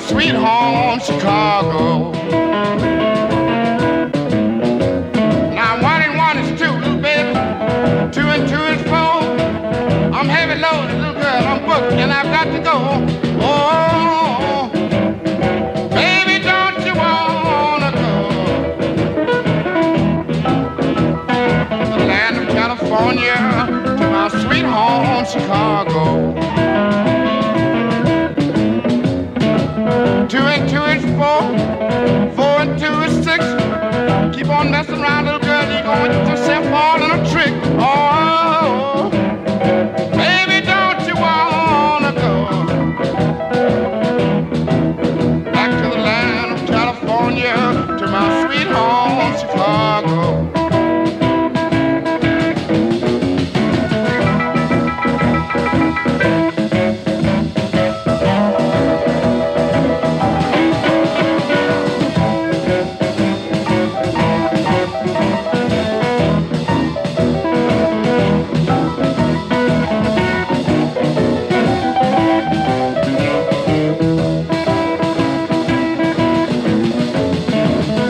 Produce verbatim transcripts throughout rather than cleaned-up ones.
sweet home, Chicago. Now one and one is two, little baby. Two and two is four. I'm heavy loaded, little girl. I'm booked and I've got to go. Oh, baby, don't you wanna go to the land of California, to my sweet home, Chicago? Two and two is four, four and two is six. Keep on messing around, little girl, you're gonna get yourself all in a trick. Oh, baby, don't you wanna go back to the land of California, to my sweet home, Chicago?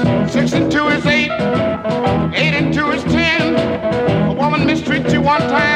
Eight and two is ten. A woman mistreats you one time,